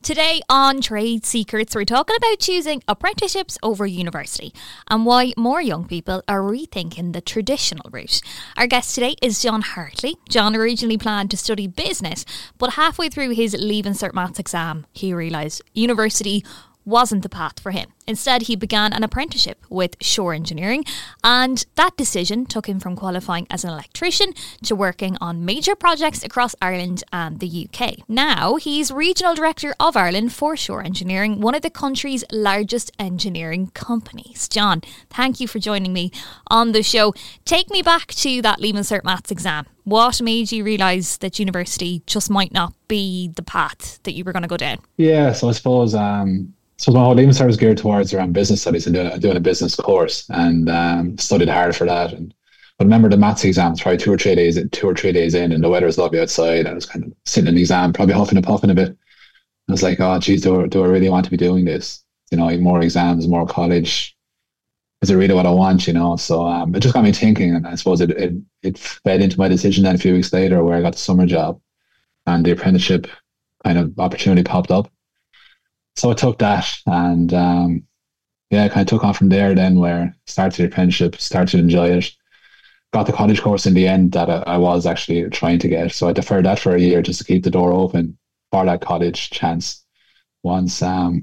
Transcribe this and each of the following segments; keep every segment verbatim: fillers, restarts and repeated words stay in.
Today on Trade Secrets, we're talking about choosing apprenticeships over university and why more young people are rethinking the traditional route. Our guest today is John Hartley. John originally planned to study business, but halfway through his Leaving Cert Maths exam, he realised university wasn't the path for him. Instead, he began an apprenticeship with Shore Engineering, and that decision took him from qualifying as an electrician to working on major projects across Ireland and the U K. Now, he's Regional Director of Ireland for Shore Engineering, one of the country's largest engineering companies. John, thank you for joining me on the show. Take me back to that Leaving Cert Maths exam. What made you realise that university just might not be the path that you were going to go down? Yeah, so I suppose... Um So my whole Leaving Cert was geared towards around business studies and doing, doing a business course, and um, studied hard for that. And I remember the maths exam was probably two or three days, two or three days in, and the weather was lovely outside. I was kind of sitting in the exam, probably huffing and puffing a bit. I was like, oh, geez, do, do I really want to be doing this? You know, more exams, more college. Is it really what I want? You know, so um, it just got me thinking, and I suppose it, it it fed into my decision then a few weeks later, where I got the summer job, and the apprenticeship kind of opportunity popped up. So I took that, and um, yeah, I kind of took on from there then, where I started the apprenticeship, started to enjoy it. Got the college course in the end that I, I was actually trying to get. So I deferred that for a year just to keep the door open for that college chance once um,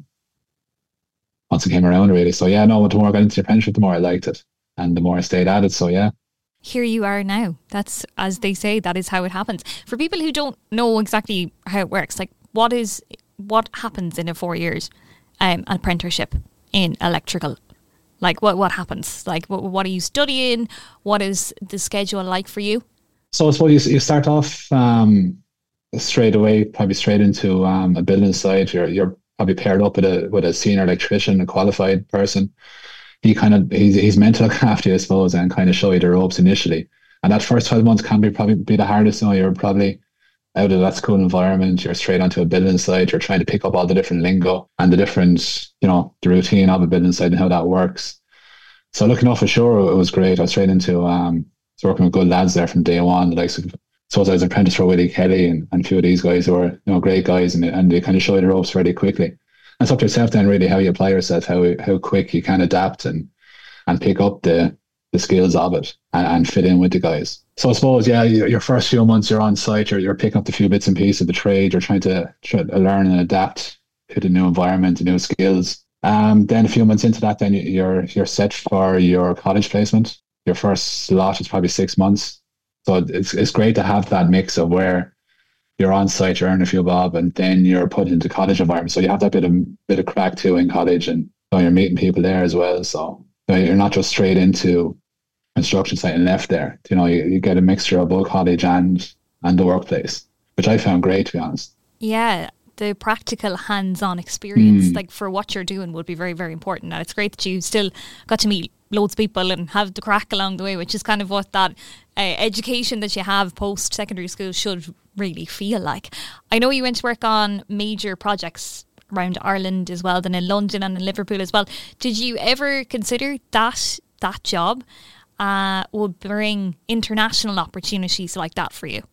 once it came around, really. So yeah, no, the more I got into the apprenticeship, the more I liked it, and the more I stayed at it. So yeah. Here you are now. That's, as they say, that is how it happens. For people who don't know exactly how it works, like what is... what happens in a four years um, apprenticeship in electrical? Like what, what happens? Like what, what are you studying? What is the schedule like for you? So I suppose you, you start off um, straight away, probably straight into um, a building site. You're, you're probably paired up with a with a senior electrician, a qualified person. He kind of he's, he's meant to look after you, I suppose, and kind of show you the ropes initially. And that first twelve months can be probably be the hardest. You know, you're probably out of that school environment, you're straight onto a building site, you're trying to pick up all the different lingo and the different, you know, the routine of a building site and how that works. So looking off for sure, it was great. I was straight into um, working with good lads there from day one. Like, so I was an apprentice for Willie Kelly and, and a few of these guys who were, you know, great guys, and, and they kind of show you the ropes really quickly. And it's up to yourself then really how you apply yourself, how how quick you can adapt and and pick up the the skills of it and, and fit in with the guys. So I suppose, yeah, your first few months you're on site, you're, you're picking up the few bits and pieces of the trade, you're trying to, try to learn and adapt to the new environment, the new skills. Um, then a few months into that, then you're you're set for your college placement. Your first slot is probably six months. So it's it's great to have that mix of where you're on site, you're earning a few bob, and then you're put into college environment. So you have that bit of bit of crack too in college, and you know, you're meeting people there as well. So you know, you're not just straight into construction site and left there. You know, you, you get a mixture of both college and and the workplace, which I found great, to be honest. Yeah, the practical hands-on experience, Mm. like for what you're doing, would be very, very important. And it's great that you still got to meet loads of people and have the crack along the way, which is kind of what that uh, education that you have post-secondary school should really feel like. I know you went to work on major projects around Ireland as well, then in London and in Liverpool as well. Did you ever consider that that job Uh, would bring international opportunities like that for you?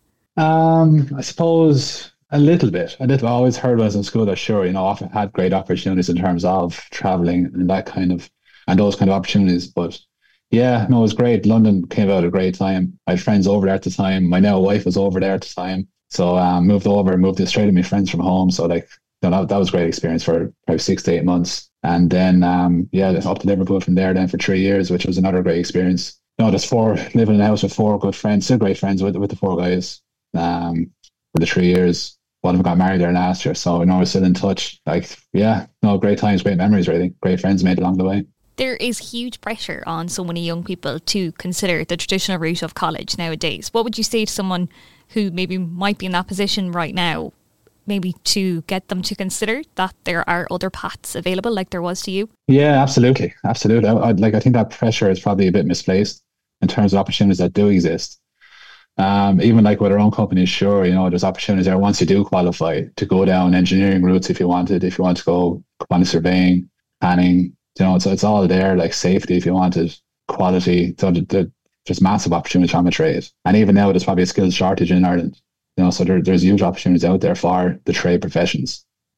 Um, I suppose a little bit. I did. I always heard when I was in school that sure, you know, often had great opportunities in terms of traveling and that kind of and those kind of opportunities. But yeah, no, it was great. London came out at a great time. I had friends over there at the time. My now wife was over there at the time, so um, moved over, moved straight to my friends from home. So like, you know, that, that was a great experience for probably six to eight months. And then, um, yeah, up to Liverpool from there then for three years, which was another great experience. You know, there's four, living in a house with four good friends, still great friends with with the four guys um, for the three years. One of them got married there last year. So, you know, we're still in touch. Like, yeah, no, great times, great memories, really. Great friends made along the way. There is huge pressure on so many young people to consider the traditional route of college nowadays. What would you say to someone who maybe might be in that position right now, maybe to get them to consider that there are other paths available like there was to you? Yeah, absolutely. Absolutely. I, I'd, like, I think that pressure is probably a bit misplaced in terms of opportunities that do exist. Um, even like with our own company, sure, you know, there's opportunities there once you do qualify to go down engineering routes if you wanted, if you want to go quantity surveying, planning, you know, so it's all there, like safety if you wanted, quality. So the, there's massive opportunities from a trade. And even now there's probably a skills shortage in Ireland. You know, so there, there's huge opportunities out there for the trade professions.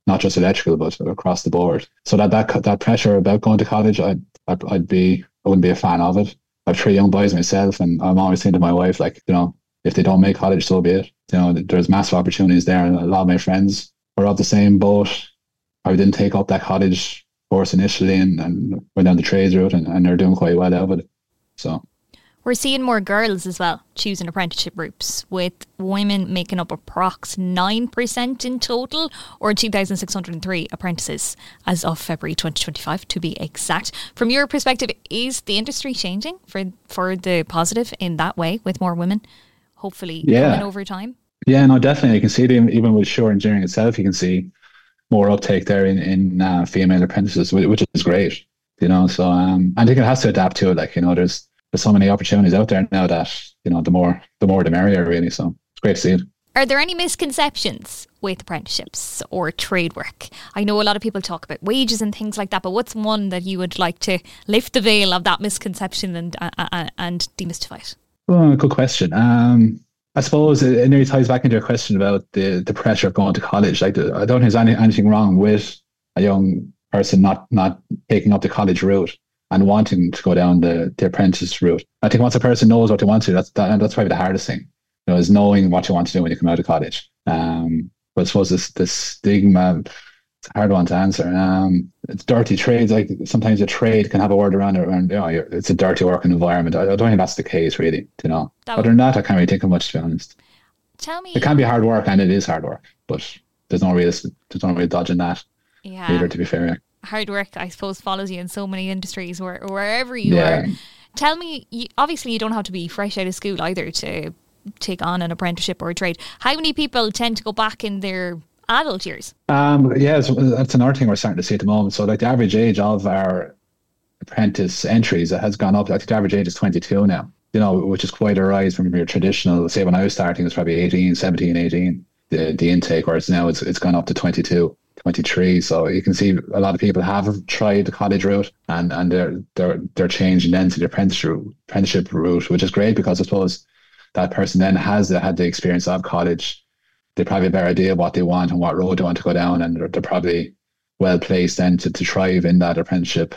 not just electrical, but across the board. So that that that pressure about going to college, I'd I'd, I'd be I wouldn't be a fan of it. I've three young boys myself, and I'm always saying to my wife, like, you know, if they don't make college, so be it. You know, there's massive opportunities there, and a lot of my friends are of the same boat. I didn't take up that college course initially, and, and went down the trades route, and, and they're doing quite well out of it. So we're seeing more girls as well choosing apprenticeship routes, with women making up approx nine percent in total, or two thousand six hundred three apprentices as of February twenty twenty-five to be exact. From your perspective, is the industry changing for for the positive in that way, with more women hopefully yeah. coming over time? Yeah, no, definitely. You can see it even, even with Sure Engineering itself, you can see more uptake there in, in uh, female apprentices, which is great, you know. So um, I think it has to adapt to it. Like, you know, there's there's so many opportunities out there now that, you know, the more the more the merrier, really. So it's great to see it. Are there any misconceptions with apprenticeships or trade work? I know a lot of people talk about wages and things like that, but what's one that you would like to lift the veil of that misconception and uh, uh, and demystify it? Oh, good question. Um, I suppose it, it nearly ties back into a question about the, the pressure of going to college. Like, I don't think there's any, anything wrong with a young person not, not taking up the college route and wanting to go down the, the apprentice route. I think once a person knows what they want to, that's that, that's probably the hardest thing, you know, is knowing what you want to do when you come out of college. Um, but I suppose this, this stigma, it's a hard one to answer. Um, it's dirty trades. Like, sometimes a trade can have a word around it, and, you know, it's a dirty working environment. I, I don't think that's the case, really. You know, that other than that, I can't really think of much, to be honest. Tell me, it can be hard work, and it is hard work, but there's no real there's no real dodging that. Yeah, either, to be fair. Hard work, I suppose, follows you in so many industries, where wherever you yeah. are. Tell me, you, obviously, you don't have to be fresh out of school either to take on an apprenticeship or a trade. How many people tend to go back in their adult years? Um, yeah, so that's another thing we're starting to see at the moment. So, like, the average age of our apprentice entries has gone up. I think the average age is twenty-two now, you know, which is quite a rise from your traditional, say when I was starting, it was probably eighteen, seventeen, eighteen, the, the intake, whereas now it's it's gone up to twenty-two, twenty-three. So you can see a lot of people have tried the college route, and, and they're, they're, they're changing then to the apprenticeship route, apprenticeship route, which is great, because I suppose that person then has the, had the experience of college. They probably have a better idea of what they want and what road they want to go down, and they're, they're probably well placed then to, to thrive in that apprenticeship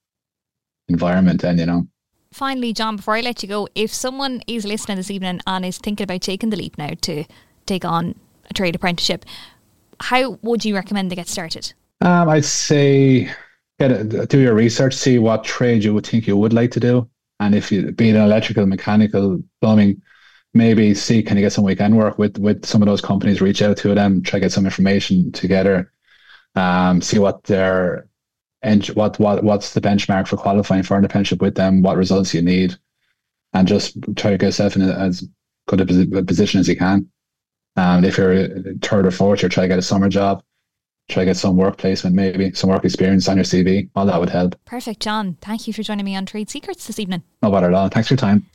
environment then, you know. Finally, John, before I let you go, if someone is listening this evening and is thinking about taking the leap now to take on a trade apprenticeship, how would you recommend they get started? Um, I'd say get a, do your research, see what trade you would think you would like to do, and if you be it electrical, mechanical, plumbing, maybe see, can you get some weekend work with, with some of those companies, reach out to them, try to get some information together, um, see what their, and what, what, what's the benchmark for qualifying for an apprenticeship with them, what results you need, and just try to get yourself in a, as good a position as you can. And if you're third or fourth, you're trying to get a summer job, try to get some work placement, maybe some work experience on your C V. All that would help. Perfect, John. Thank you for joining me on Trade Secrets this evening. No bother at all. Thanks for your time.